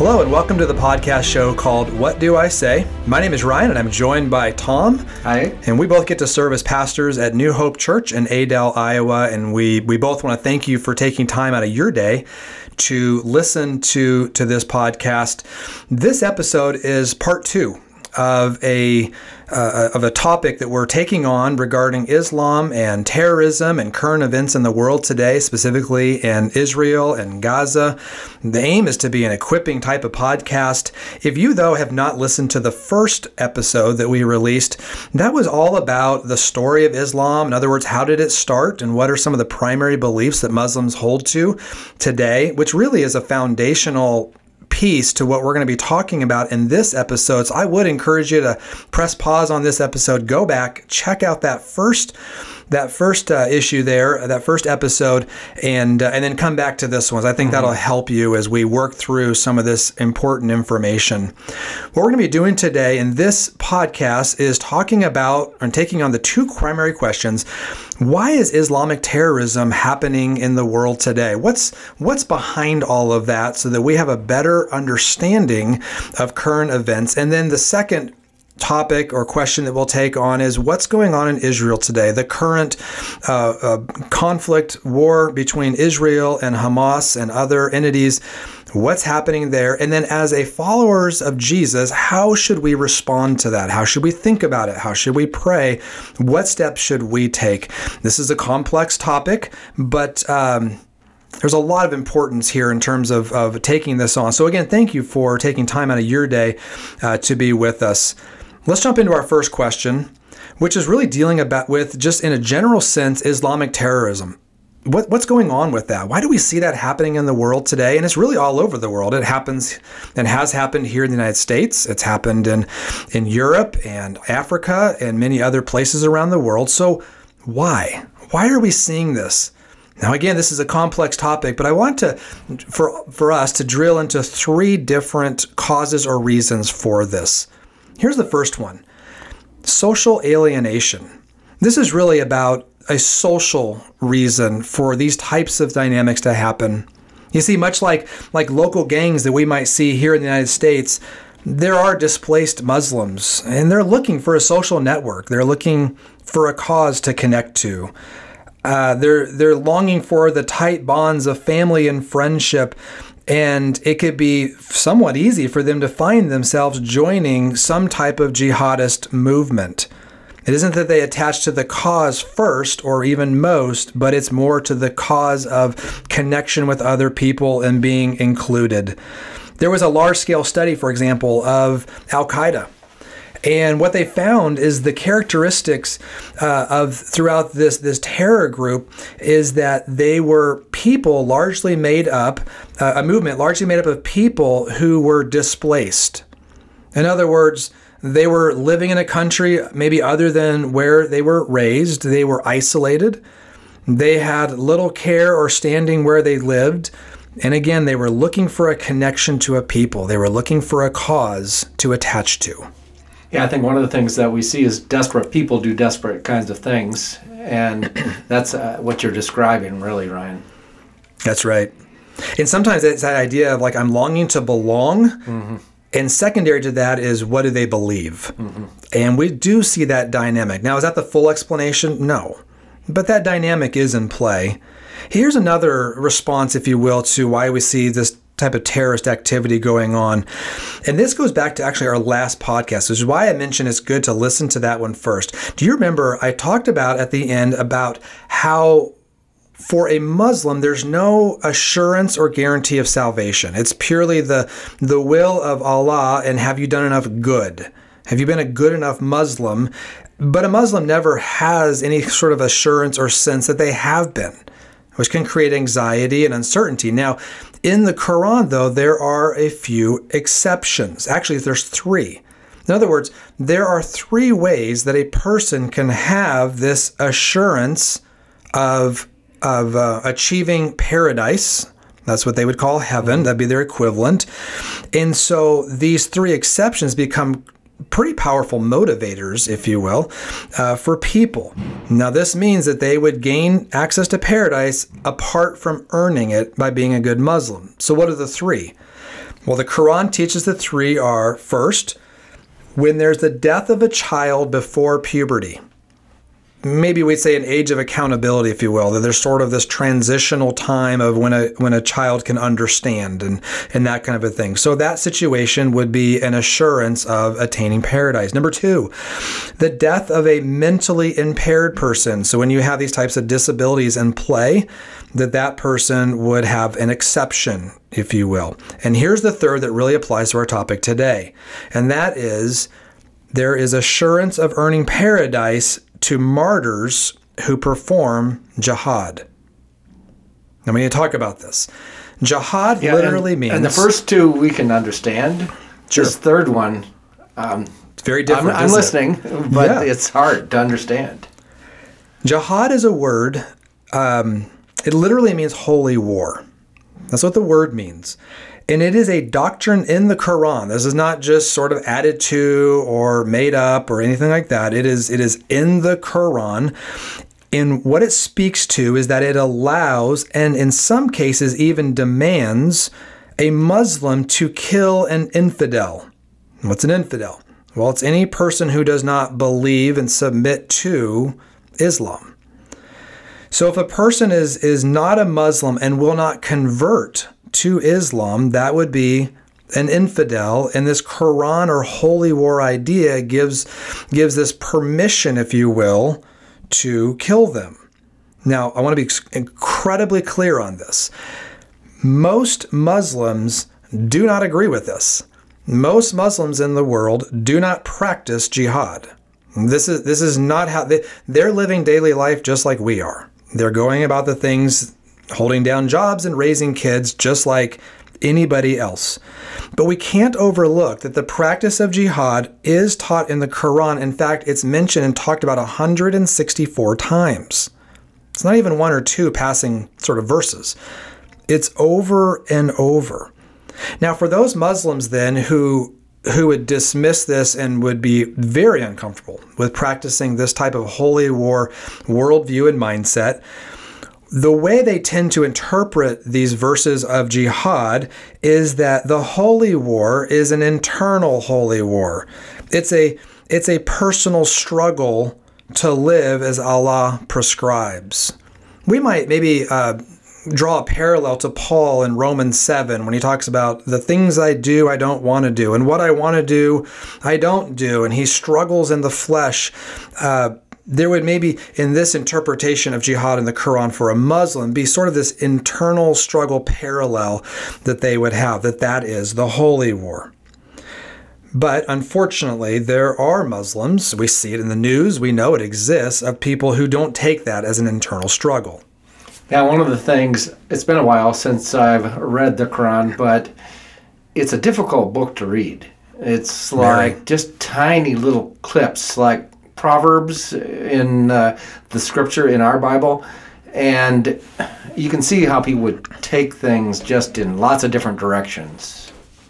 Hello and welcome to the podcast show called What Do I Say? My name is Ryan and I'm joined by Tom. Hi. And we both get to serve as pastors at New Hope Church in Adel, Iowa. And we both want to thank you for taking time out of your day to listen to this podcast. This episode is part 2 of a topic that we're taking on regarding Islam and terrorism and current events in the world today, specifically in Israel and Gaza. The aim is to be an equipping type of podcast. If you, though, have not listened to the first episode that we released, that was all about the story of Islam. In other words, how did it start and what are some of the primary beliefs that Muslims hold to today, which really is a foundational piece to what we're going to be talking about in this episode. So I would encourage you to press pause on this episode, go back, check out that first issue there, that first episode, and then come back to this one. I think that'll help you as we work through some of this important information. What we're going to be doing today in this podcast is talking about and taking on the 2 primary questions. Why is Islamic terrorism happening in the world today? What's behind all of that so that we have a better understanding of current events? And then the second topic or question that we'll take on is what's going on in Israel today, the current conflict, war between Israel and Hamas and other entities, what's happening there. And then as a followers of Jesus, how should we respond to that? How should we think about it? How should we pray? What steps should we take? This is a complex topic, but there's a lot of importance here in terms of taking this on. So again, thank you for taking time out of your day to be with us. Let's jump into our first question, which is really dealing with, just in a general sense, Islamic terrorism. What's going on with that? Why do we see that happening in the world today? And it's really all over the world. It happens and has happened here in the United States. It's happened in Europe and Africa and many other places around the world. So why? Why are we seeing this? Now, again, this is a complex topic, but I want for us to drill into 3 different causes or reasons for this. Here's the first one: social alienation. This is really about a social reason for these types of dynamics to happen. You see, much like local gangs that we might see here in the United States, there are displaced Muslims, and they're looking for a social network. They're looking for a cause to connect to. They're longing for the tight bonds of family and friendship. And it could be somewhat easy for them to find themselves joining some type of jihadist movement. It isn't that they attach to the cause first or even most, but it's more to the cause of connection with other people and being included. There was a large-scale study, for example, of Al-Qaeda. And what they found is the characteristics throughout this terror group is that they were people largely made up, a movement largely made up of people who were displaced. In other words, they were living in a country maybe other than where they were raised. They were isolated. They had little care or standing where they lived. And again, they were looking for a connection to a people. They were looking for a cause to attach to. Yeah, I think one of the things that we see is desperate people do desperate kinds of things. And that's what you're describing, really, Ryan. That's right. And sometimes it's that idea of I'm longing to belong. Mm-hmm. And secondary to that is, what do they believe? Mm-hmm. And we do see that dynamic. Now, is that the full explanation? No. But that dynamic is in play. Here's another response, if you will, to why we see this type of terrorist activity going on. And this goes back to actually our last podcast, which is why I mentioned it's good to listen to that one first. Do you remember I talked about at the end about how for a Muslim, there's no assurance or guarantee of salvation. It's purely the will of Allah, and have you done enough good? Have you been a good enough Muslim? But a Muslim never has any sort of assurance or sense that they have been, which can create anxiety and uncertainty. Now, in the Quran, though, there are a few exceptions. Actually, there's 3. In other words, there are 3 ways that a person can have this assurance of achieving paradise. That's what they would call heaven. That'd be their equivalent. And so these 3 exceptions become pretty powerful motivators, if you will, for people. Now, this means that they would gain access to paradise apart from earning it by being a good Muslim. So what are the 3? Well, the Quran teaches the three are, first, when there's the death of a child before puberty. Maybe we'd say an age of accountability, if you will, that there's sort of this transitional time of when a child can understand and that kind of a thing. So that situation would be an assurance of attaining paradise. Number two, the death of a mentally impaired person. So when you have these types of disabilities in play, that person would have an exception, if you will. And here's the third that really applies to our topic today. And that is, there is assurance of earning paradise to martyrs who perform jihad. Now, we need to talk about this. Jihad literally means... And the first two we can understand. Sure. This third one... it's very different, I'm listening, but it's hard to understand. Jihad is a word... it literally means holy war. That's what the word means. And it is a doctrine in the Quran. This is not just sort of added to or made up or anything like that. It is in the Quran. And what it speaks to is that it allows, and in some cases even demands, a Muslim to kill an infidel. What's an infidel? Well, it's any person who does not believe and submit to Islam. So if a person is not a Muslim and will not convert to Islam, that would be an infidel. And this Quran or holy war idea gives this permission, if you will, to kill them. Now, I want to be incredibly clear on this. Most Muslims do not agree with this. Most Muslims in the world do not practice jihad. This is not how they're living daily life just like we are. They're going about the things, holding down jobs and raising kids just like anybody else. But we can't overlook that the practice of jihad is taught in the Quran. In fact, it's mentioned and talked about 164 times. It's not even one or two passing sort of verses. It's over and over. Now, for those Muslims then who would dismiss this and would be very uncomfortable with practicing this type of holy war worldview and mindset, the way they tend to interpret these verses of jihad is that the holy war is an internal holy war. It's a personal struggle to live as Allah prescribes. We might maybe draw a parallel to Paul in Romans 7 when he talks about the things I do, I don't want to do, and what I want to do, I don't do, and he struggles in the flesh. There would maybe, in this interpretation of jihad in the Quran for a Muslim, be sort of this internal struggle parallel that they would have, that is the holy war. But unfortunately, there are Muslims, we see it in the news, we know it exists, of people who don't take that as an internal struggle. Now, one of the things, it's been a while since I've read the Quran, but it's a difficult book to read. It's like just tiny little clips, like Proverbs in the scripture in our Bible. And you can see how people would take things just in lots of different directions.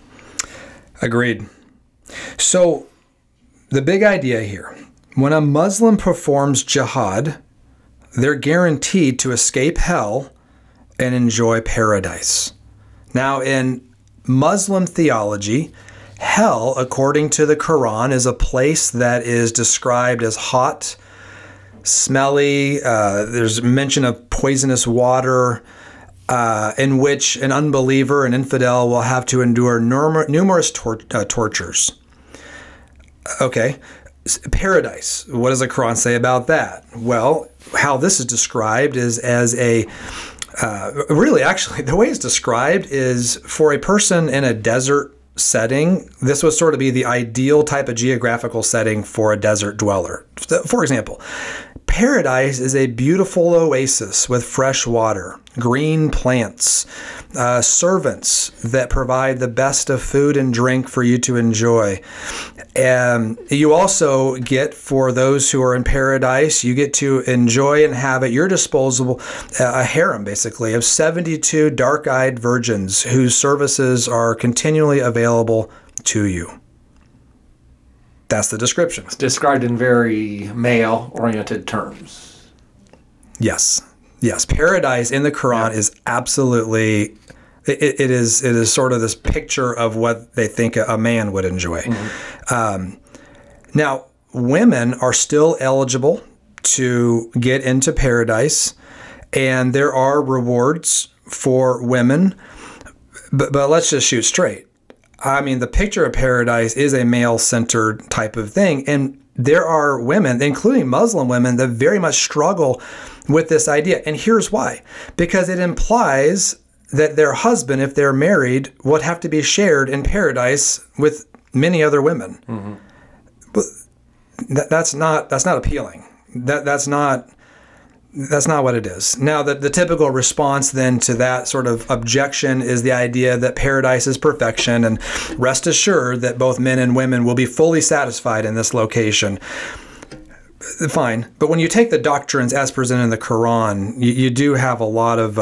Agreed. So the big idea here, when a Muslim performs jihad, they're guaranteed to escape hell and enjoy paradise. Now, in Muslim theology, hell, according to the Quran, is a place that is described as hot, smelly. There's mention of poisonous water, in which an unbeliever, an infidel, will have to endure numerous tortures. Okay. Paradise. What does the Quran say about that? Well, how this is described is as a, really actually, the way it's described is for a person in a desert setting, this would sort of be the ideal type of geographical setting for a desert dweller. For example, paradise is a beautiful oasis with fresh water, green plants, servants that provide the best of food and drink for you to enjoy. And you also get, for those who are in paradise, you get to enjoy and have at your disposal a harem, basically, of 72 dark-eyed virgins whose services are continually available to you. That's the description. It's described in very male-oriented terms. Yes. Yes. Paradise in the Quran is absolutely It is sort of this picture of what they think a man would enjoy. Now, women are still eligible to get into paradise, and there are rewards for women, but let's just shoot straight. I mean, the picture of paradise is a male-centered type of thing, and there are women, including Muslim women, that very much struggle with this idea. And here's why. Because it implies that their husband, if they're married, would have to be shared in paradise with many other women. But that's not appealing. That's not what it is. Now, the typical response then to that sort of objection is the idea that paradise is perfection, and rest assured that both men and women will be fully satisfied in this location. Fine. But when you take the doctrines as presented in the Quran, you do have a lot of,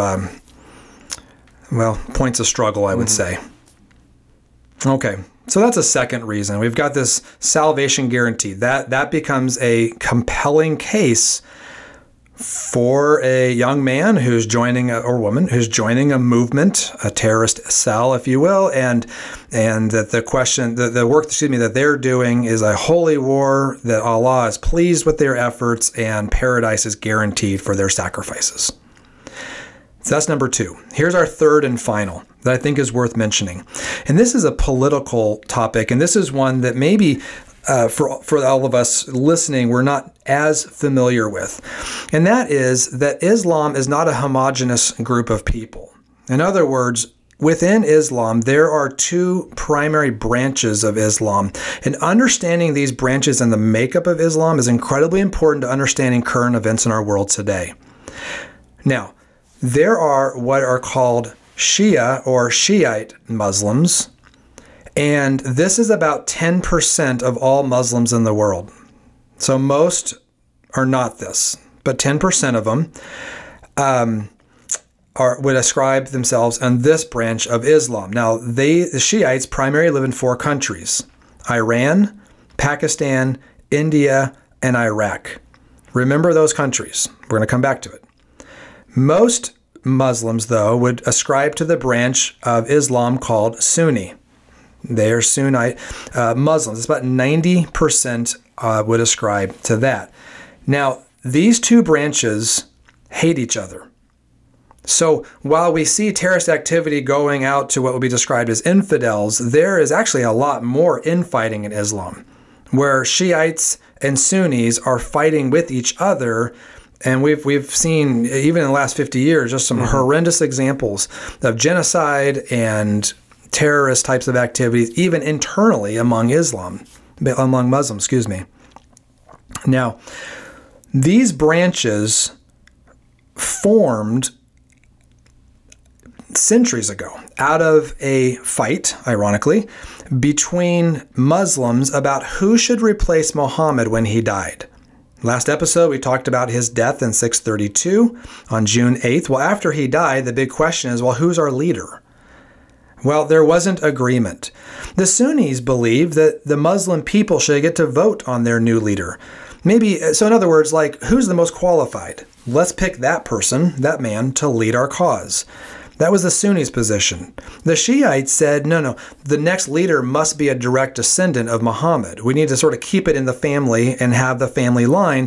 points of struggle, I would say. Okay. So that's a second reason. We've got this salvation guarantee. That becomes a compelling case for a young man who's joining or woman who's joining a movement, a terrorist cell, if you will, and that the work that they're doing is a holy war, that Allah is pleased with their efforts, and paradise is guaranteed for their sacrifices. So that's number two. Here's our third and final that I think is worth mentioning. And this is a political topic, and this is one that maybe for all of us listening, we're not as familiar with. And that is that Islam is not a homogeneous group of people. In other words, within Islam, there are two primary branches of Islam. And understanding these branches and the makeup of Islam is incredibly important to understanding current events in our world today. Now, there are what are called Shia or Shiite Muslims, and this is about 10% of all Muslims in the world. So most are not this, but 10% of them would ascribe themselves in this branch of Islam. Now, the Shiites primarily live in 4 countries: Iran, Pakistan, India, and Iraq. Remember those countries. We're going to come back to it. Most Muslims, though, would ascribe to the branch of Islam called Sunni. They are Sunnite Muslims. It's about 90% would ascribe to that. Now, these two branches hate each other. So while we see terrorist activity going out to what would be described as infidels, there is actually a lot more infighting in Islam, where Shiites and Sunnis are fighting with each other. And we've seen, even in the last 50 years, just some horrendous examples of genocide and terrorist types of activities, even internally among Muslims, Now, these branches formed centuries ago out of a fight, ironically, between Muslims about who should replace Muhammad when he died. Last episode, we talked about his death in 632 on June 8th. Well, after he died, the big question is, well, who's our leader? Well, there wasn't agreement. The Sunnis believed that the Muslim people should get to vote on their new leader. So in other words, like, who's the most qualified? Let's pick that person, that man, to lead our cause. That was the Sunnis' position. The Shiites said, no, the next leader must be a direct descendant of Muhammad. We need to sort of keep it in the family and have the family line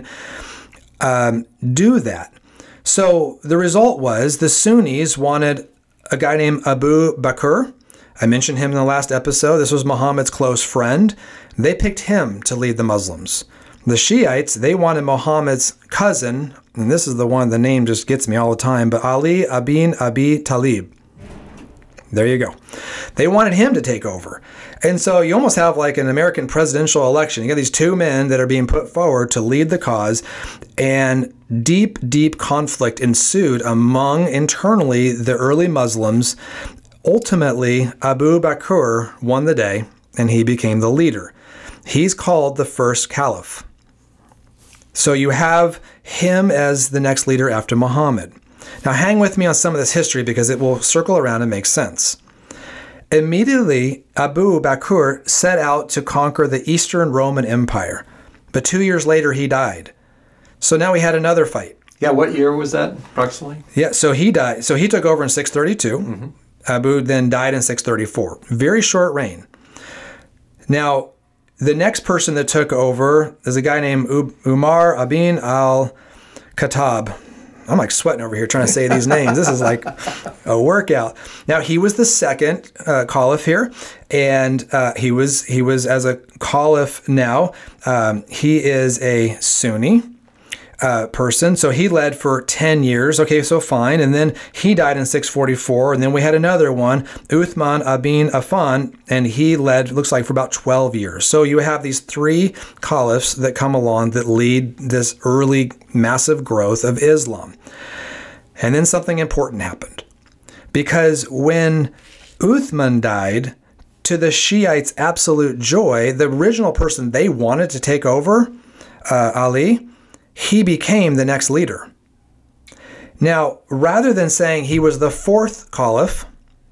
do that. So the result was the Sunnis wanted a guy named Abu Bakr. I mentioned him in the last episode. This was Muhammad's close friend. They picked him to lead the Muslims. The Shiites, they wanted Muhammad's cousin, and this is the one, the name just gets me all the time, but Ali ibn Abi Talib. There you go. They wanted him to take over. And so you almost have like an American presidential election. You got these two men that are being put forward to lead the cause, and deep, deep conflict ensued among internally the early Muslims. Ultimately, Abu Bakr won the day, and he became the leader. He's called the first caliph. So you have him as the next leader after Muhammad. Now hang with me on some of this history because it will circle around and make sense. Immediately, Abu Bakr set out to conquer the Eastern Roman Empire, but 2 years later he died. So now we had another fight. Yeah, what year was that approximately? Yeah, so he died. So he took over in 632. Abu then died in 634. Very short reign. Now, the next person that took over is a guy named Umar ibn al-Khattab. I'm like sweating over here trying to say these names. This is like a workout. Now, he was the second caliph here, and he was as a caliph now. He is a Sunni person. So he led for 10 years. Okay, so fine. And then he died in 644. And then we had another one, Uthman ibn Affan, and he led, looks like, for about 12 years. So you have these three caliphs that come along that lead this early massive growth of Islam. And then something important happened. Because when Uthman died, to the Shiites' absolute joy, the original person they wanted to take over, Ali, he became the next leader. Now, rather than saying he was the fourth caliph,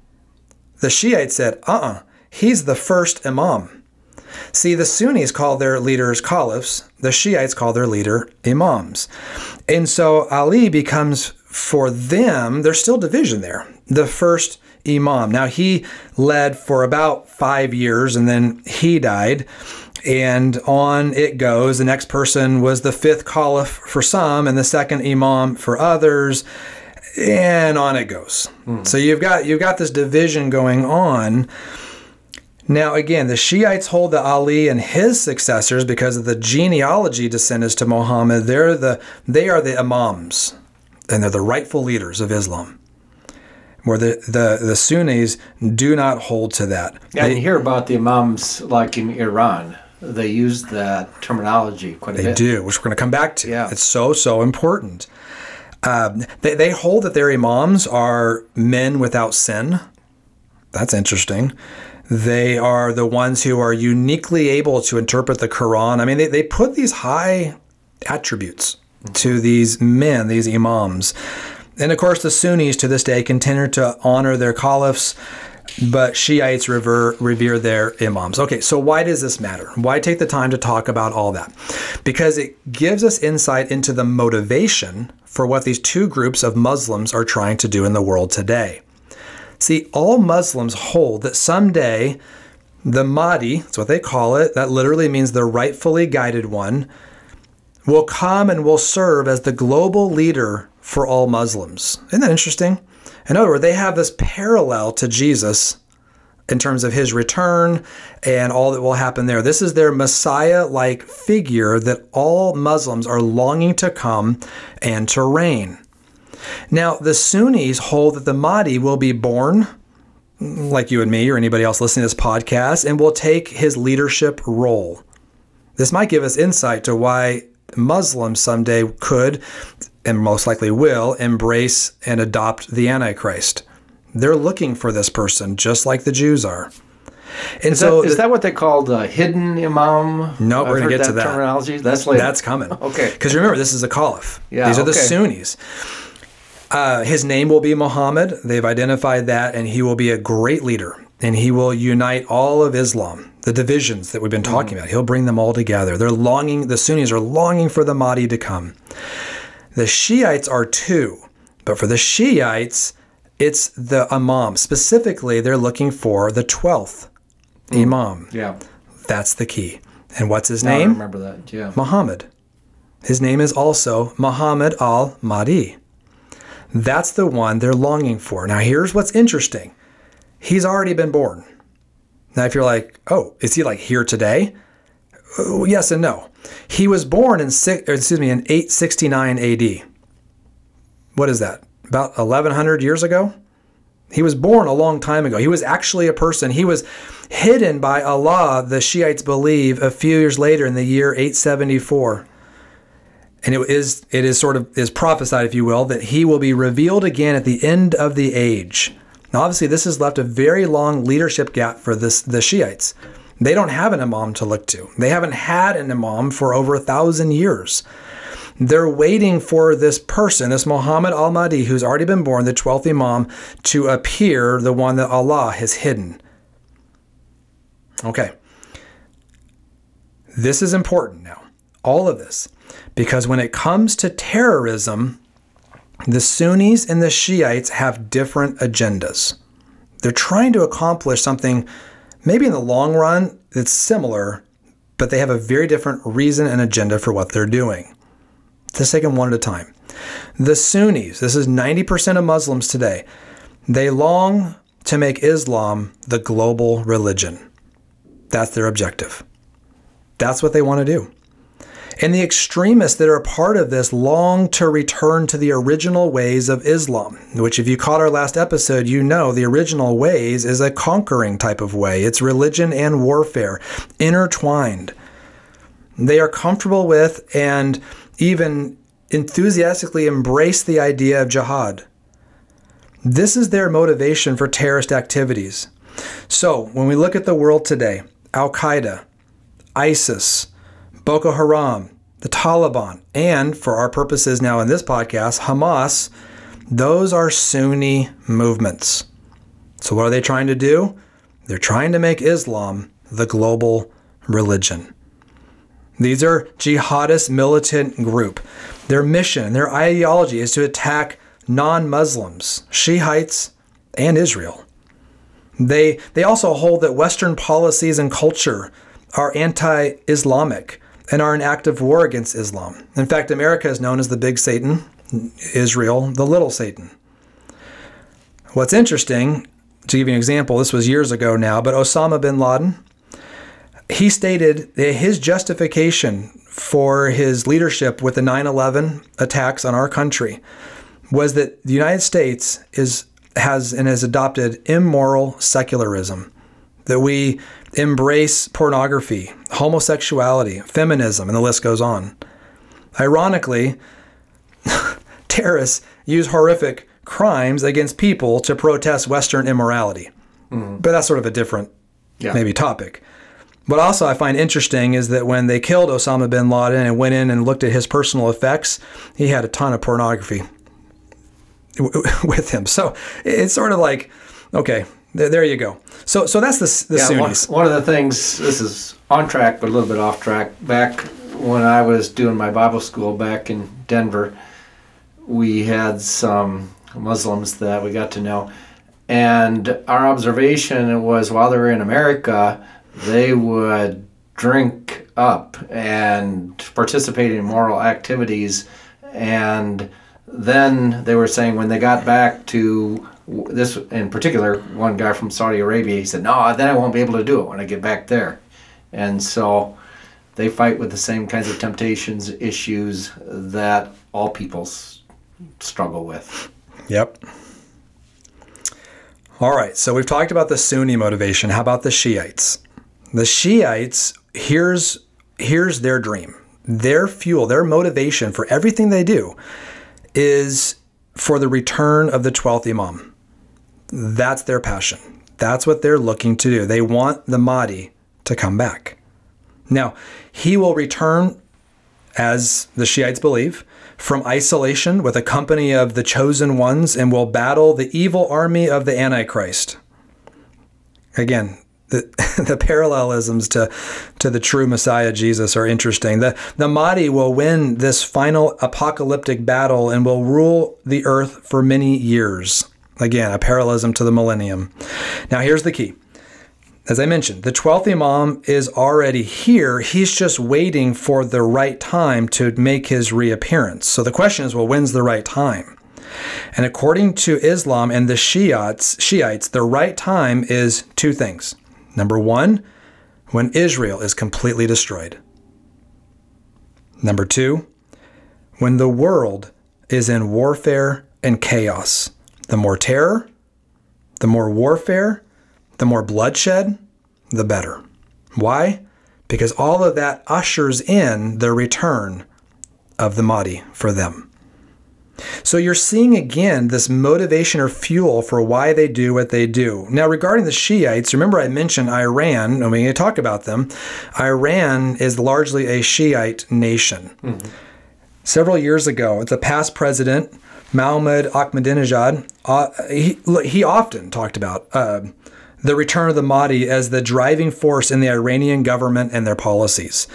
the Shiites said, he's the first imam. See, the Sunnis call their leaders caliphs, the Shiites call their leader imams. And so Ali becomes, for them, there's still division there, the first imam. Now, he led for about 5 years and then he died. And on it goes. The next person was the fifth caliph for some and the second imam for others. And on it goes. So you've got this division going on. Now, again, the Shiites hold that Ali and his successors, because of the genealogy descendants to Muhammad, they are the imams, and they're the rightful leaders of Islam. Where the Sunnis do not hold to that. Yeah, you hear about the imams like in Iran. They use that terminology quite a bit. They do, which we're going to come back to. Yeah. It's so important. They hold that their imams are men without sin. That's interesting. They are the ones who are uniquely able to interpret the Quran. I mean, they put these high attributes to these men, these imams. And of course, the Sunnis to this day continue to honor their caliphs, but Shiites revere their imams. Okay, so why does this matter? Why take the time to talk about all that? Because it gives us insight into the motivation for what these two groups of Muslims are trying to do in the world today. See, all Muslims hold that someday the Mahdi, that's what they call it, that literally means the rightfully guided one, will come and will serve as the global leader for all Muslims. Isn't that interesting? In other words, they have this parallel to Jesus in terms of his return and all that will happen there. This is their Messiah-like figure that all Muslims are longing to come and to reign. Now, the Sunnis hold that the Mahdi will be born, like you and me or anybody else listening to this podcast, and will take his leadership role. This might give us insight to why Muslims someday could, and most likely will, embrace and adopt the Antichrist. They're looking for this person, just like the Jews are. And is that what they call the hidden imam? No, we're going to get to that terminology. That's later. That's coming. Okay. Because remember, this is a caliph. Yeah, these are the Sunnis. His name will be Muhammad. They've identified that, and he will be a great leader. And he will unite all of Islam, the divisions that we've been talking about. He'll bring them all together. The Sunnis are longing for the Mahdi to come. The Shiites are too. But for the Shiites, it's the Imam. Specifically, they're looking for the 12th Imam. Yeah. That's the key. And what's his name? I remember that, yeah. Muhammad. His name is also Muhammad al-Mahdi. That's the one they're longing for. Now, here's what's interesting. He's already been born. Now, if you're like, oh, is he like here today? Yes and no. He was born in 869 AD. What is that? About 1100 years ago? He was born a long time ago. He was actually a person. He was hidden by Allah, the Shiites believe, a few years later in the year 874. And it is prophesied, if you will, that he will be revealed again at the end of the age. Now, obviously, this has left a very long leadership gap for the Shiites. They don't have an imam to look to. They haven't had an imam for over 1,000 years. They're waiting for this person, this Muhammad al-Mahdi, who's already been born, the 12th imam, to appear, the one that Allah has hidden. Okay. This is important now, all of this, because when it comes to terrorism, the Sunnis and the Shiites have different agendas. They're trying to accomplish something maybe in the long run that's similar, but they have a very different reason and agenda for what they're doing. Let's take them one at a time. The Sunnis, this is 90% of Muslims today, they long to make Islam the global religion. That's their objective. That's what they want to do. And the extremists that are a part of this long to return to the original ways of Islam, which if you caught our last episode, you know the original ways is a conquering type of way. It's religion and warfare intertwined. They are comfortable with and even enthusiastically embrace the idea of jihad. This is their motivation for terrorist activities. So when we look at the world today, Al-Qaeda, ISIS, Boko Haram, the Taliban, and for our purposes now in this podcast, Hamas, those are Sunni movements. So what are they trying to do? They're trying to make Islam the global religion. These are jihadist militant group. Their mission, their ideology is to attack non-Muslims, Shiites, and Israel. They also hold that Western policies and culture are anti-Islamic and are in active war against Islam. In fact, America is known as the big Satan, Israel, the little Satan. What's interesting, to give you an example, this was years ago now, but Osama bin Laden, he stated that his justification for his leadership with the 9/11 attacks on our country was that the United States has adopted immoral secularism, that we embrace pornography, homosexuality, feminism, and the list goes on. Ironically, terrorists use horrific crimes against people to protest Western immorality. But that's sort of a different maybe topic. What also I find interesting is that when they killed Osama bin Laden and went in and looked at his personal effects, he had a ton of pornography with him. So it's sort of like, okay, there you go. So that's the Sunnis. One of the things, this is on track, but a little bit off track. Back when I was doing my Bible school back in Denver, we had some Muslims that we got to know. And our observation was while they were in America, they would drink up and participate in immoral activities. And then they were saying when they got back to this, in particular, one guy from Saudi Arabia, he said, no, then I won't be able to do it when I get back there. And so they fight with the same kinds of temptations, issues that all peoples struggle with. Yep. All right, so we've talked about the Sunni motivation. How about the Shiites? The Shiites, here's their dream. Their fuel, their motivation for everything they do is for the return of the 12th Imam. That's their passion. That's what they're looking to do. They want the Mahdi to come back. Now, he will return, as the Shiites believe, from isolation with a company of the chosen ones and will battle the evil army of the Antichrist. Again, the parallelisms to the true Messiah Jesus are interesting. The Mahdi will win this final apocalyptic battle and will rule the earth for many years. Again, a parallelism to the millennium. Now, here's the key. As I mentioned, the 12th Imam is already here. He's just waiting for the right time to make his reappearance. So the question is, well, when's the right time? And according to Islam and the Shiites, the right time is two things. Number one, when Israel is completely destroyed. Number two, when the world is in warfare and chaos. The more terror, the more warfare, the more bloodshed, the better. Why? Because all of that ushers in the return of the Mahdi for them. So you're seeing again this motivation or fuel for why they do what they do. Now, regarding the Shiites, remember I mentioned Iran, and we talk about them. Iran is largely a Shiite nation. Mm-hmm. Several years ago, the past president, Mohammed Ahmadinejad, he often talked about the return of the Mahdi as the driving force in the Iranian government and their policies.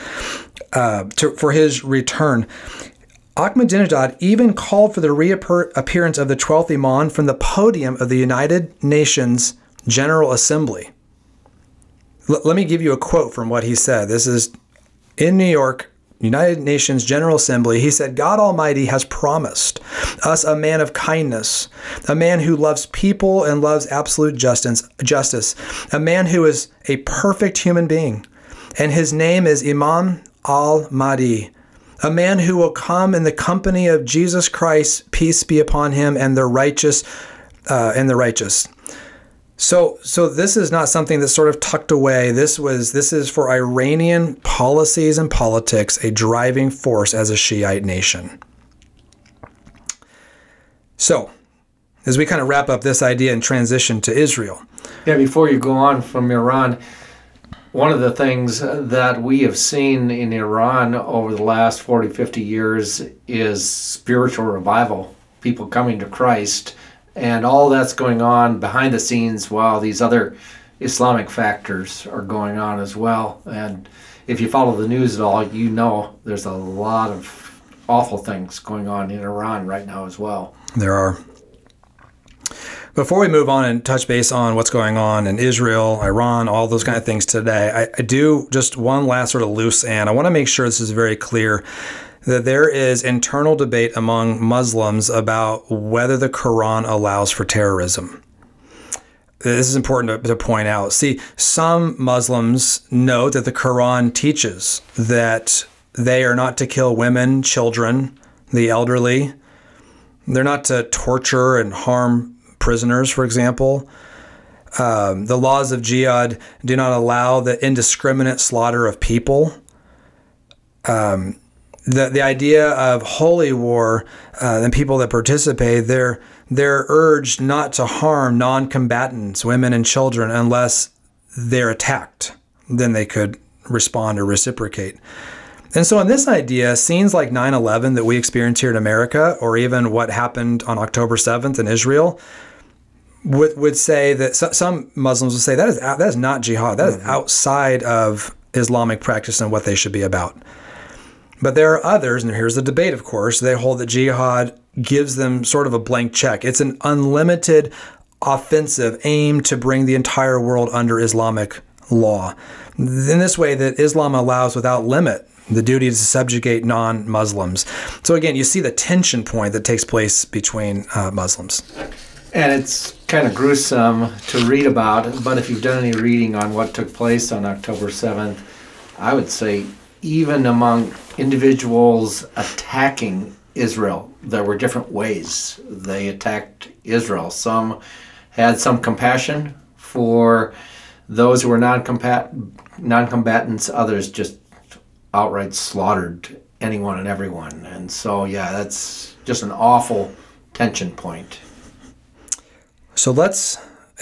For his return, Ahmadinejad even called for the reappearance of the 12th Imam from the podium of the United Nations General Assembly. Let me give you a quote from what he said. This is in New York, United Nations General Assembly. He said, God Almighty has promised us a man of kindness, a man who loves people and loves absolute justice, a man who is a perfect human being. And his name is Imam al-Mahdi, a man who will come in the company of Jesus Christ, peace be upon him, and the righteous. So this is not something that's sort of tucked away. This is for Iranian policies and politics, a driving force as a Shiite nation. So, as we kind of wrap up this idea and transition to Israel. Yeah, before you go on from Iran, one of the things that we have seen in Iran over the last 40, 50 years is spiritual revival, people coming to Christ. And all that's going on behind the scenes while these other Islamic factors are going on as well. And if you follow the news at all, you know there's a lot of awful things going on in Iran right now as well. There are. Before we move on and touch base on what's going on in Israel, Iran, all those kind of things today, I do just one last sort of loose end. I want to make sure this is very clear that there is internal debate among Muslims about whether the Quran allows for terrorism. This is important to point out. See, some Muslims note that the Quran teaches that they are not to kill women, children, the elderly. They're not to torture and harm prisoners, for example. The laws of jihad do not allow the indiscriminate slaughter of people. The idea of holy war and people that participate, they're urged not to harm non-combatants, women and children, unless they're attacked. Then they could respond or reciprocate. And so in this idea, scenes like 9/11 that we experience here in America, or even what happened on October 7th in Israel, would say that some Muslims would say that is not jihad. That is outside of Islamic practice and what they should be about. But there are others, and here's the debate, of course, they hold that jihad gives them sort of a blank check. It's an unlimited offensive aimed to bring the entire world under Islamic law. In this way that Islam allows without limit the duty to subjugate non-Muslims. So again, you see the tension point that takes place between Muslims. And it's kind of gruesome to read about, but if you've done any reading on what took place on October 7th, I would say even among individuals attacking Israel, there were different ways they attacked Israel. Some had some compassion for those who were non-combatants. Others just outright slaughtered anyone and everyone. And so, yeah, that's just an awful tension point. So let's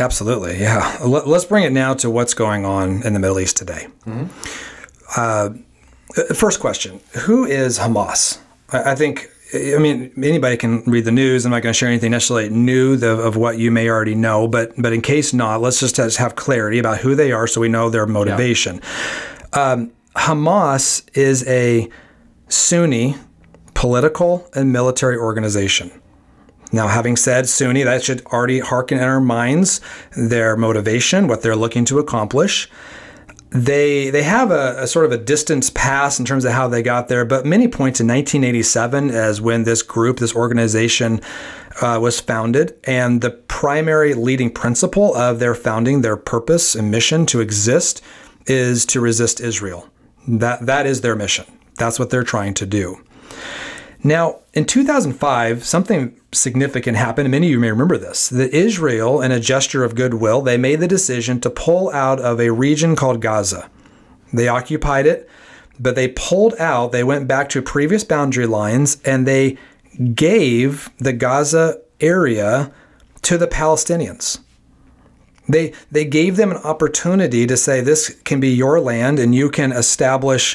bring it now to what's going on in the Middle East today. Mm-hmm. First question, who is Hamas? I mean, anybody can read the news. I'm not going to share anything necessarily new of what you may already know, but in case not, let's just have clarity about who they are so we know their motivation. Yeah. Hamas is a Sunni political and military organization. Now, having said Sunni, that should already harken in our minds their motivation, what they're looking to accomplish. They have a sort of a distance past in terms of how they got there, but many points in 1987 as when this organization was founded, and the primary leading principle of their founding, their purpose and mission to exist, is to resist Israel. That is their mission. That's what they're trying to do. Now, in 2005, something significant happened, and many of you may remember this, that Israel, in a gesture of goodwill, they made the decision to pull out of a region called Gaza. They occupied it, but they pulled out, they went back to previous boundary lines, and they gave the Gaza area to the Palestinians. They gave them an opportunity to say, this can be your land, and you can establish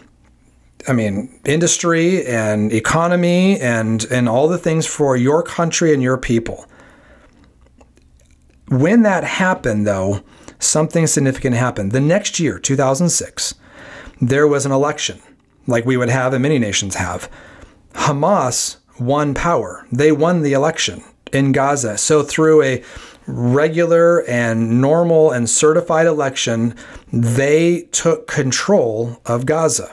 industry and economy and all the things for your country and your people. When that happened, though, something significant happened. The next year, 2006, there was an election, like we would have and many nations have. Hamas won power. They won the election. in Gaza. So through a regular and normal and certified election, they took control of Gaza.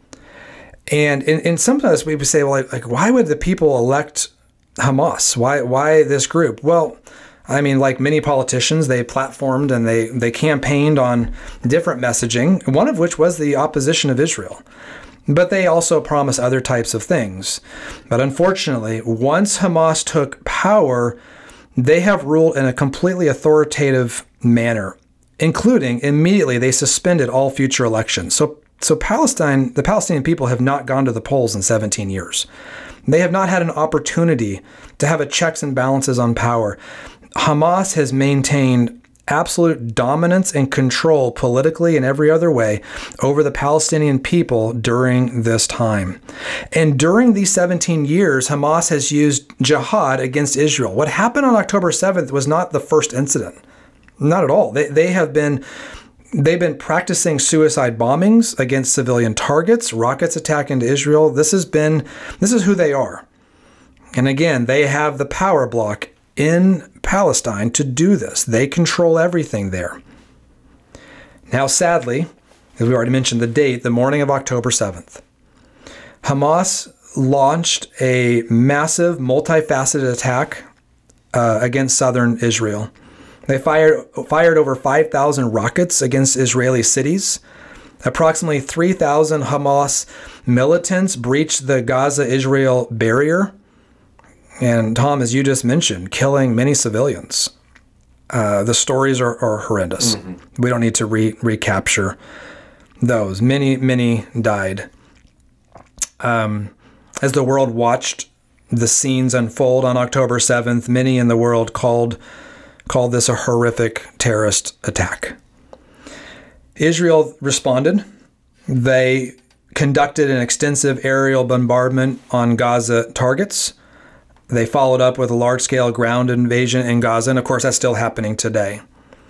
And sometimes we would say, well, like, why would the people elect Hamas? Why this group? Well, I mean, like many politicians, they platformed and they campaigned on different messaging, one of which was the opposition of Israel. But they also promised other types of things. But unfortunately, once Hamas took power, they have ruled in a completely authoritative manner, including immediately they suspended all future elections. So Palestine, the Palestinian people have not gone to the polls in 17 years. They have not had an opportunity to have a checks and balances on power. Hamas has maintained absolute dominance and control politically and every other way over the Palestinian people during this time. And during these 17 years, Hamas has used jihad against Israel. What happened on October 7th was not the first incident. Not at all. They've been practicing suicide bombings against civilian targets, rockets attack into Israel. This is who they are. And again, they have the power block in Palestine to do this. They control everything there. Now, sadly, as we already mentioned the date, the morning of October 7th, Hamas launched a massive, multifaceted attack against southern Israel. They fired over 5,000 rockets against Israeli cities. Approximately 3,000 Hamas militants breached the Gaza-Israel barrier. And Tom, as you just mentioned, killing many civilians. The stories are horrendous. Mm-hmm. We don't need to recapture those. Many died. As the world watched the scenes unfold on October 7th, many in the world called this a horrific terrorist attack. Israel responded. They conducted an extensive aerial bombardment on Gaza targets. They followed up with a large-scale ground invasion in Gaza, and of course that's still happening today.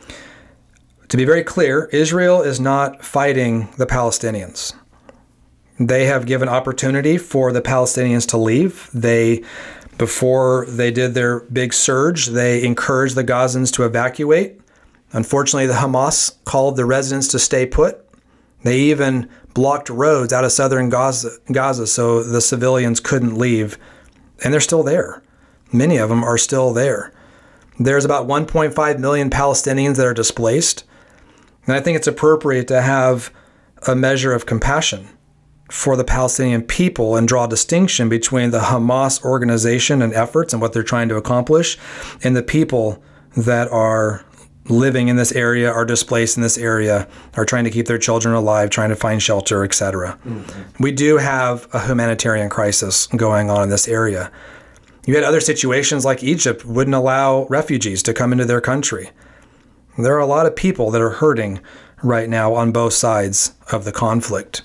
To be very clear, Israel is not fighting the Palestinians. They have given opportunity for the Palestinians to leave. Before they did their big surge, they encouraged the Gazans to evacuate. Unfortunately, the Hamas called the residents to stay put. They even blocked roads out of southern Gaza so the civilians couldn't leave. And they're still there. Many of them are still there. There's about 1.5 million Palestinians that are displaced. And I think it's appropriate to have a measure of compassion for the Palestinian people and draw a distinction between the Hamas organization and efforts and what they're trying to accomplish and the people that are living in this area, are displaced in this area, are trying to keep their children alive, trying to find shelter, etc. Mm-hmm. We do have a humanitarian crisis going on in this area. You had other situations like Egypt wouldn't allow refugees to come into their country. There are a lot of people that are hurting right now on both sides of the conflict.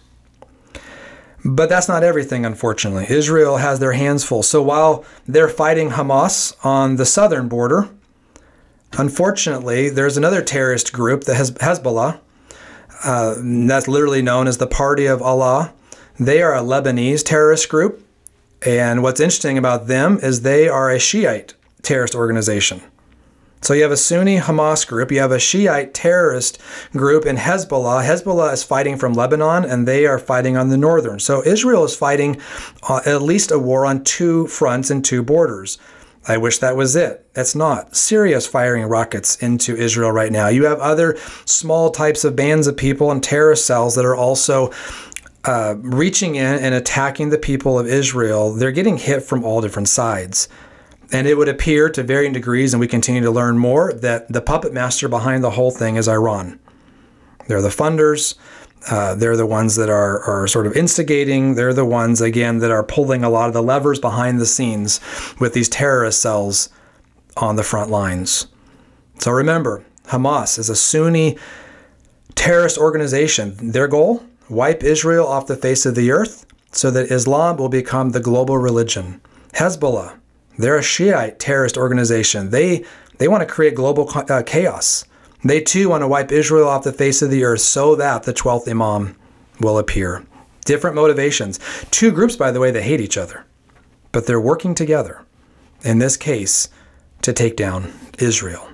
But that's not everything, unfortunately. Israel has their hands full. So while they're fighting Hamas on the southern border, unfortunately, there's another terrorist group, the Hezbollah, that's literally known as the Party of Allah. They are a Lebanese terrorist group. And what's interesting about them is they are a Shiite terrorist organization. So you have a Sunni Hamas group, you have a Shiite terrorist group in Hezbollah. Hezbollah is fighting from Lebanon, and they are fighting on the northern. So Israel is fighting at least a war on two fronts and two borders. I wish that was it. It's not. Syria's firing rockets into Israel right now. You have other small types of bands of people and terrorist cells that are also reaching in and attacking the people of Israel. They're getting hit from all different sides. And it would appear to varying degrees, and we continue to learn more, that the puppet master behind the whole thing is Iran. They're the funders. They're the ones that are sort of instigating. They're the ones, again, that are pulling a lot of the levers behind the scenes with these terrorist cells on the front lines. So remember, Hamas is a Sunni terrorist organization. Their goal, wipe Israel off the face of the earth so that Islam will become the global religion. Hezbollah, they're a Shiite terrorist organization. They want to create global chaos. They too want to wipe Israel off the face of the earth so that the 12th Imam will appear. Different motivations. Two groups, by the way, that hate each other, but they're working together. In this case, to take down Israel.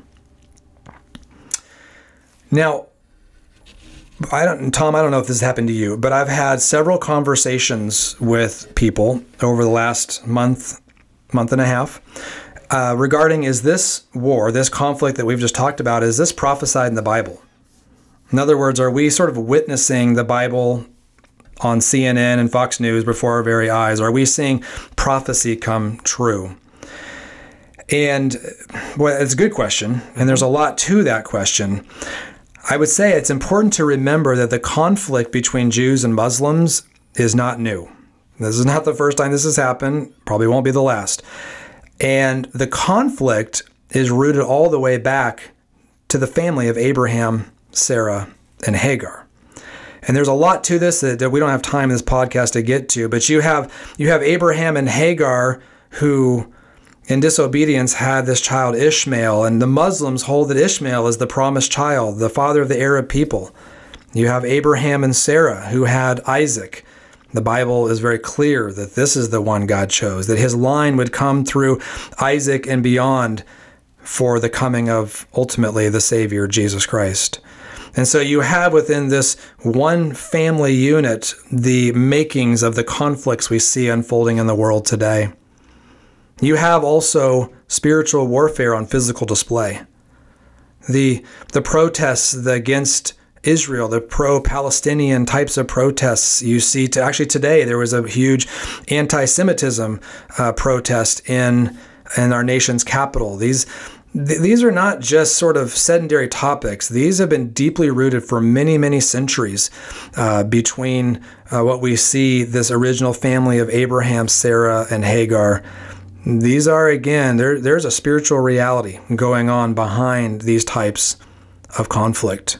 Now, Tom, I don't know if this has happened to you, but I've had several conversations with people over the last month and a half, regarding, is this war, this conflict that we've just talked about, is this prophesied in the Bible? In other words, are we sort of witnessing the Bible on CNN and Fox News before our very eyes? Are we seeing prophecy come true? And well, it's a good question, and there's a lot to that question. I would say it's important to remember that the conflict between Jews and Muslims is not new. This is not the first time this has happened, probably won't be the last. And the conflict is rooted all the way back to the family of Abraham, Sarah, and Hagar. And there's a lot to this that we don't have time in this podcast to get to, but you have Abraham and Hagar who, in disobedience, had this child Ishmael, and the Muslims hold that Ishmael is the promised child, the father of the Arab people. You have Abraham and Sarah who had Isaac. The Bible is very clear that this is the one God chose, that his line would come through Isaac and beyond for the coming of, ultimately, the Savior, Jesus Christ. And so you have within this one family unit the makings of the conflicts we see unfolding in the world today. You have also spiritual warfare on physical display. The protests against Israel, the pro-Palestinian types of protests you see. Actually, today there was a huge anti-Semitism protest in our nation's capital. These are not just sort of sedentary topics. These have been deeply rooted for many, many centuries between what we see, this original family of Abraham, Sarah, and Hagar. These are, again, there's a spiritual reality going on behind these types of conflict.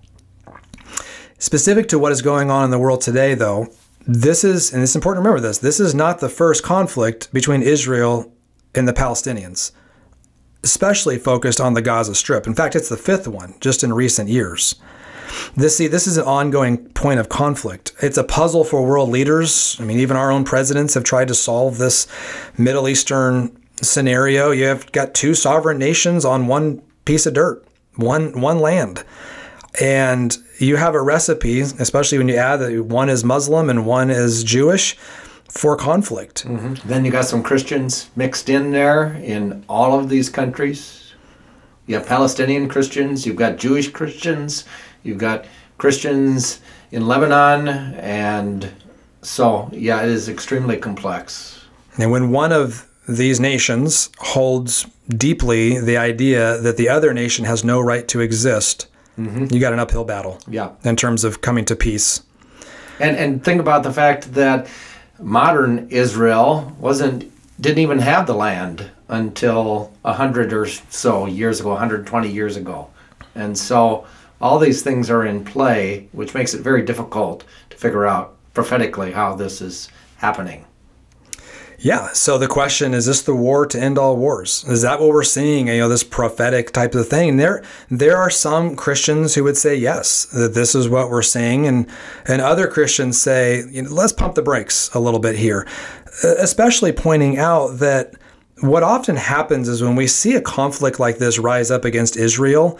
Specific to what is going on in the world today, though, this is, and it's important to remember this is not the first conflict between Israel and the Palestinians, especially focused on the Gaza Strip. In fact, it's the fifth one just in recent years. This is an ongoing point of conflict. It's a puzzle for world leaders. I mean, even our own presidents have tried to solve this Middle Eastern scenario. You have got two sovereign nations on one piece of dirt, one land. And you have a recipe, especially when you add that one is Muslim and one is Jewish, for conflict. Mm-hmm. Then you got some Christians mixed in there in all of these countries. You have Palestinian Christians, you've got Jewish Christians, you've got Christians in Lebanon, and so, yeah, it is extremely complex. And when one of these nations holds deeply the idea that the other nation has no right to exist, you got an uphill battle. Yeah. In terms of coming to peace. And think about the fact that modern Israel didn't even have the land until 100 or so years ago, 120 years ago. And so all these things are in play, which makes it very difficult to figure out prophetically how this is happening. Yeah. So the question, is this the war to end all wars? Is that what we're seeing? This prophetic type of thing. There are some Christians who would say yes, that this is what we're seeing, and other Christians say, let's pump the brakes a little bit here, especially pointing out that what often happens is when we see a conflict like this rise up against Israel,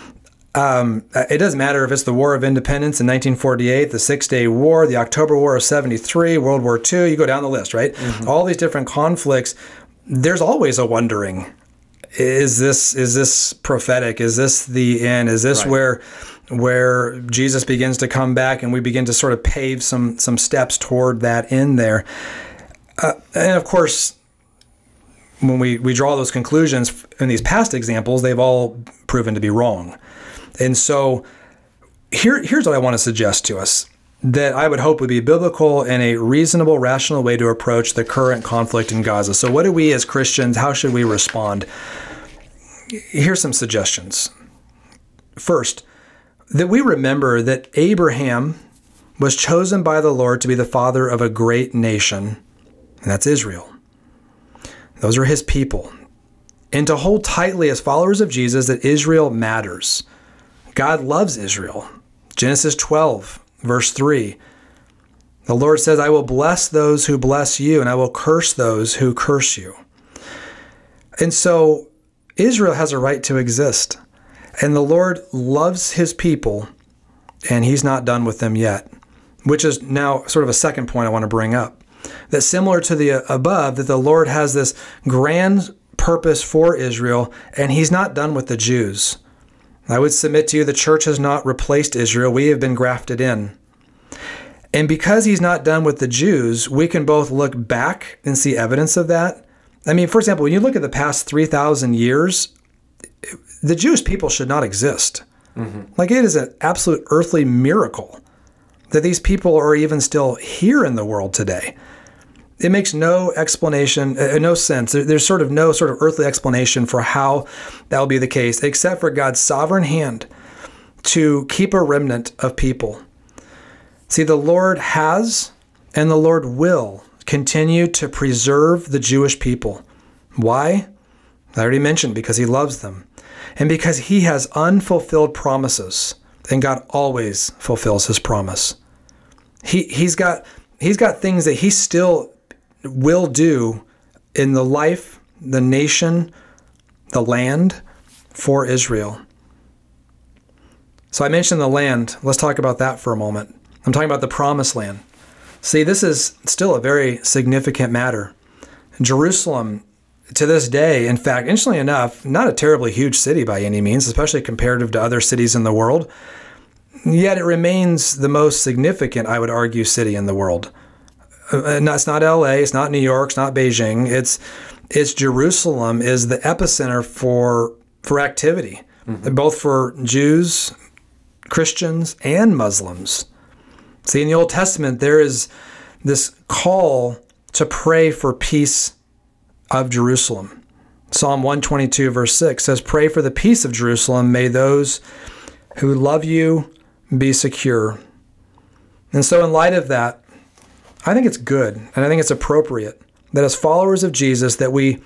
it doesn't matter if it's the War of Independence in 1948, the Six-Day War, the October War of 73, World War II, you go down the list, right? Mm-hmm. All these different conflicts, there's always a wondering, is this prophetic? Is this the end? Is this right, where Jesus begins to come back and we begin to sort of pave some steps toward that end there? And of course, when we draw those conclusions in these past examples, they've all proven to be wrong. And so here's what I want to suggest to us that I would hope would be biblical and a reasonable, rational way to approach the current conflict in Gaza. So what do we as Christians, how should we respond? Here's some suggestions. First, that we remember that Abraham was chosen by the Lord to be the father of a great nation, and that's Israel. Those are his people. And to hold tightly as followers of Jesus that Israel matters. God loves Israel. Genesis 12, verse 3. The Lord says, I will bless those who bless you, and I will curse those who curse you. And so Israel has a right to exist. And the Lord loves his people, and he's not done with them yet, which is now sort of a second point I want to bring up. That similar to the above, that the Lord has this grand purpose for Israel, and he's not done with the Jews. I would submit to you the church has not replaced Israel. We have been grafted in. And because he's not done with the Jews, we can both look back and see evidence of that. I mean, for example, when you look at the past 3,000 years, the Jewish people should not exist. Like, it is an absolute earthly miracle that these people are even still here in the world today. It makes no explanation, no sense. There's sort of no sort of earthly explanation for how that will be the case, except for God's sovereign hand to keep a remnant of people. See, the Lord has and the Lord will continue to preserve the Jewish people. Why? I already mentioned, because he loves them and because he has unfulfilled promises, and God always fulfills his promise. He's got things that he still will do in the life, the nation, the land for Israel. So I mentioned the land. Let's talk about that for a moment. I'm talking about the promised land. See, this is still a very significant matter. Jerusalem, to this day, in fact, interestingly enough, not a terribly huge city by any means, especially comparative to other cities in the world. Yet it remains the most significant, I would argue, city in the world. It's not LA, it's not New York, it's not Beijing. It's Jerusalem is the epicenter for activity, both for Jews, Christians, and Muslims. See, in the Old Testament, there is this call to pray for peace of Jerusalem. Psalm 122, verse 6 says, "Pray for the peace of Jerusalem. May those who love you be secure." And so in light of that, I think it's good, and I think it's appropriate that as followers of Jesus that we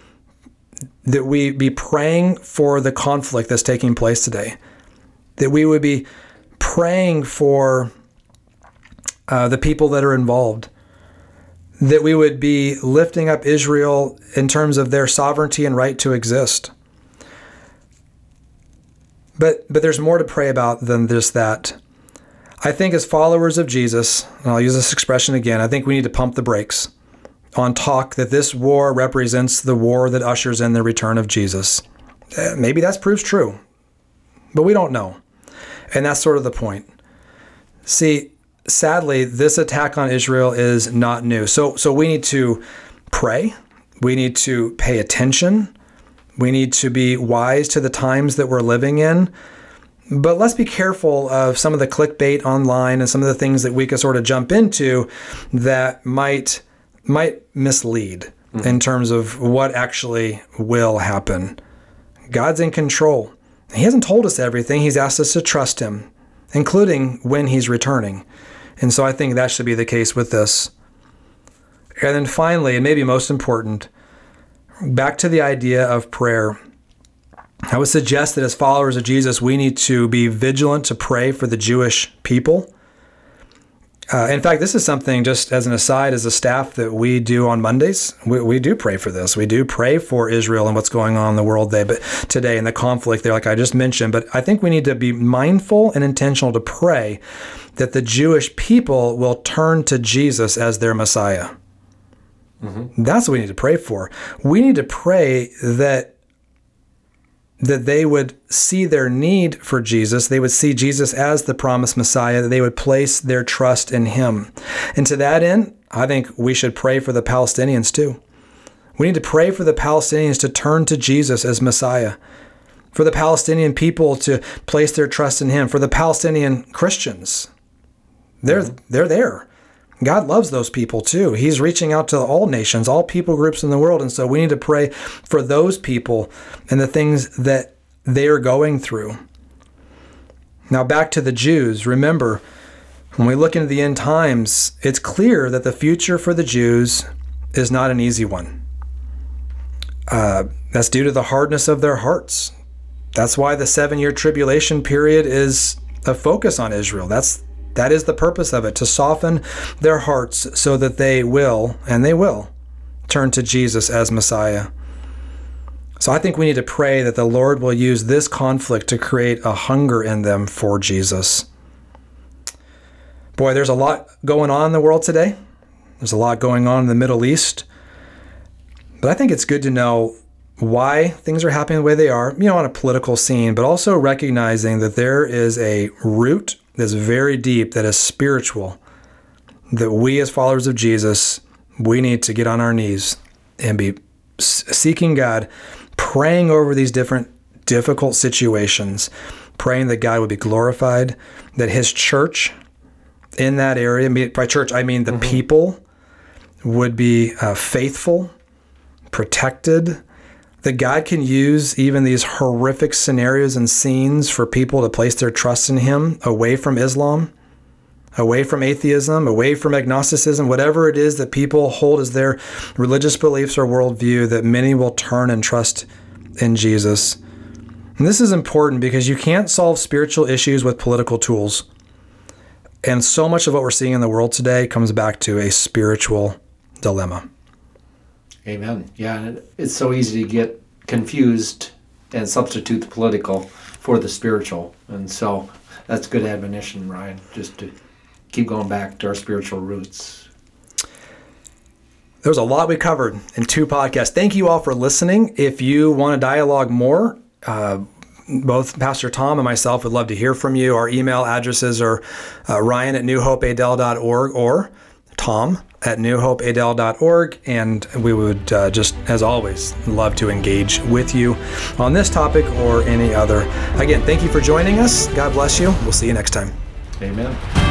be praying for the conflict that's taking place today, that we would be praying for the people that are involved, that we would be lifting up Israel in terms of their sovereignty and right to exist. But there's more to pray about than just that. I think as followers of Jesus, and I'll use this expression again, I think we need to pump the brakes on talk that this war represents the war that ushers in the return of Jesus. Maybe that proves true, but we don't know. And that's sort of the point. See, sadly, this attack on Israel is not new. So we need to pray. We need to pay attention. We need to be wise to the times that we're living in. But let's be careful of some of the clickbait online and some of the things that we could sort of jump into that might mislead in terms of what actually will happen. God's in control. He hasn't told us everything. He's asked us to trust him, including when he's returning. And so I think that should be the case with this. And then finally, and maybe most important, back to the idea of prayer. I would suggest that as followers of Jesus, we need to be vigilant to pray for the Jewish people. In fact, this is something, just as an aside, as a staff, that we do on Mondays. We do pray for this. We do pray for Israel and what's going on in the world today and the conflict there, like I just mentioned. But I think we need to be mindful and intentional to pray that the Jewish people will turn to Jesus as their Messiah. That's what we need to pray for. We need to pray that they would see their need for Jesus. They would see Jesus as the promised Messiah, that they would place their trust in him. And to that end, I think we should pray for the Palestinians too. We need to pray for the Palestinians to turn to Jesus as Messiah, for the Palestinian people to place their trust in him, for the Palestinian Christians. They're there. God loves those people too. He's reaching out to all nations, all people groups in the world. And so we need to pray for those people and the things that they are going through. Now back to the Jews. Remember, when we look into the end times, it's clear that the future for the Jews is not an easy one. That's due to the hardness of their hearts. That's why the 7-year tribulation period is a focus on Israel. That is the purpose of it, to soften their hearts so that they will turn to Jesus as Messiah. So I think we need to pray that the Lord will use this conflict to create a hunger in them for Jesus. Boy, there's a lot going on in the world today. There's a lot going on in the Middle East. But I think it's good to know why things are happening the way they are, on a political scene, but also recognizing that there is a root that's very deep, that is spiritual, that we as followers of Jesus, we need to get on our knees and be seeking God, praying over these different difficult situations, praying that God would be glorified, that his church in that area, by church I mean the people, would be faithful, protected, that God can use even these horrific scenarios and scenes for people to place their trust in him away from Islam, away from atheism, away from agnosticism, whatever it is that people hold as their religious beliefs or worldview, that many will turn and trust in Jesus. And this is important because you can't solve spiritual issues with political tools. And so much of what we're seeing in the world today comes back to a spiritual dilemma. Amen. Yeah, and it's so easy to get confused and substitute the political for the spiritual. And so that's good admonition, Ryan, just to keep going back to our spiritual roots. There's a lot we covered in 2 podcasts. Thank you all for listening. If you want to dialogue more, both Pastor Tom and myself would love to hear from you. Our email addresses are ryan@newhopeadel.org or tom@newhopeadel.org, and we would just, as always, love to engage with you on this topic or any other. Again, thank you for joining us. God bless you. We'll see you next time. Amen.